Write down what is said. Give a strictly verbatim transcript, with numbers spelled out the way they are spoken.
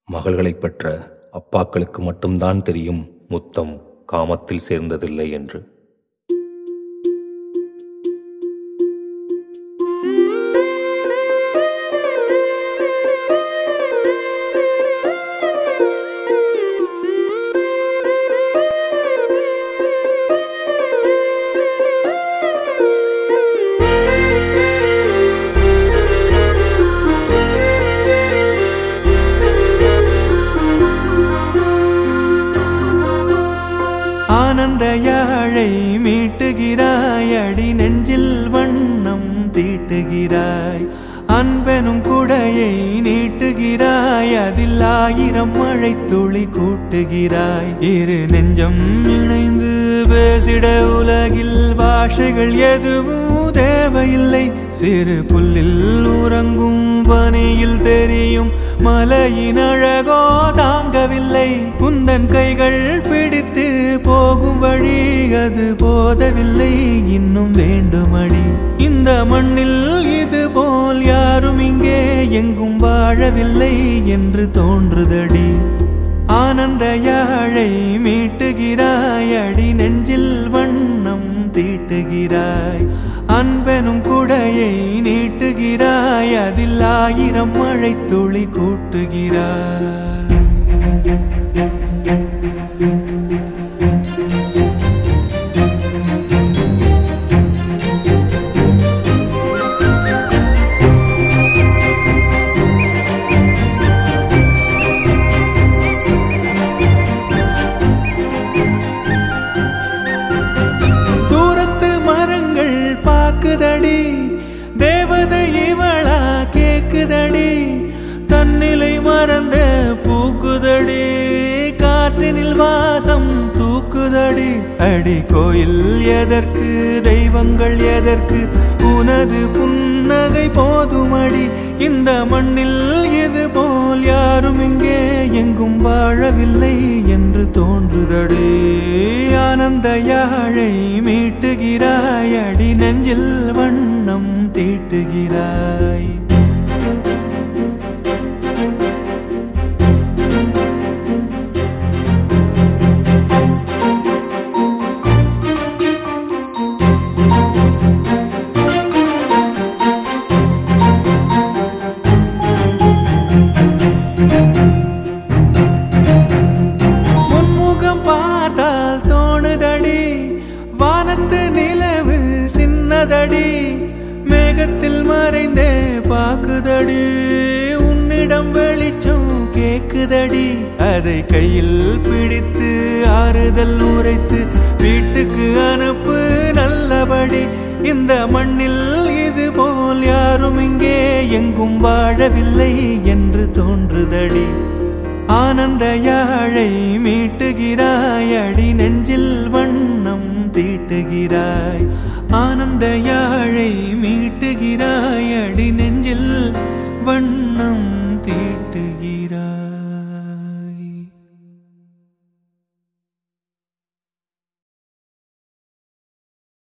மகள்களைப் பெற்ற அப்பாக்களுக்கு மட்டும்தான் தெரியும் முத்தம் காமத்தில் சேர்ந்ததில்லை என்று. ஆனந்த யாழை மீட்டுகிறாய், அடி நெஞ்சில் வண்ணம் தீட்டுகிறாய். அன்பெனும் குடையை நீட்டுகிறாய், அதில் ஆயிரம் மழை துளி கூட்டுகிறாய். இரு நெஞ்சம் இணைந்து பேசிட உலகில் பாஷைகள் எதுவும் தேவையில்லை. சிறு புல்லில் உறங்கும் பனியில் தெரியும் மலையின் அழகோ தாங்கவில்லை. குந்தன் கைகள் பிடித்து போகும் வழி அது போதவில்லை, இன்னும் வேண்டுமடி. இந்த மண்ணில் இது போல் யாரும் இங்கே எங்கும் வாழவில்லை என்று தோன்றுதடி. ஆனந்த யாழை மீட்டுகிறாய், அடி நெஞ்சில் வண்ணம் தீட்டுகிறாய். அன்பெனும் குடையை நீட்டுகிறாய், அதில் ஆயிரம் மழை துளி கூட்டுகிறாய். பாக்குதடி தேவதை இவளா கேக்குதடி, தன்னிலை மறந்த பூக்குதடி, காற்றினில் வாசம் தூக்குதடி. அடி கோயில் எதற்கு, தெய்வங்கள் எதற்கு, உனது புன்னகை போதுமடி. இந்த மண்ணில் இது போல் யாரும் இங்கே எங்கும் வாழவில்லை என்று தோன்றுதடி. ஆனந்த யாழை மீட்டுகிறாய், அடி நெஞ்சில் வண்ணம் தீட்டுகிறாய். முன்முகம் பார்த்தால் தோணுதடி, வானத்து நிலவு சின்னதடி, மேகத்தில் மறைந்தே பாக்குதடி. உன்னிடம் வெளிச்சம் கேக்குதடி, அதை கையில் பிடித்து ஆறுதல் உரைத்து வீட்டுக்கு அனுப்பு நல்லபடி. இந்த மண்ணில் இது போல் யாரும் இங்கே எங்கும் வாழவில்லை என்று தோன்றுதடி. ஆனந்த யாழை மீட்டுகிறாய், அடி நெஞ்சில் வண்ணம் தீட்டுகிறாய். ஆனந்த யாழை மீட்டுகிறாய், அடி நெஞ்சில் வண்ணம் தீட்டுகிறாய்.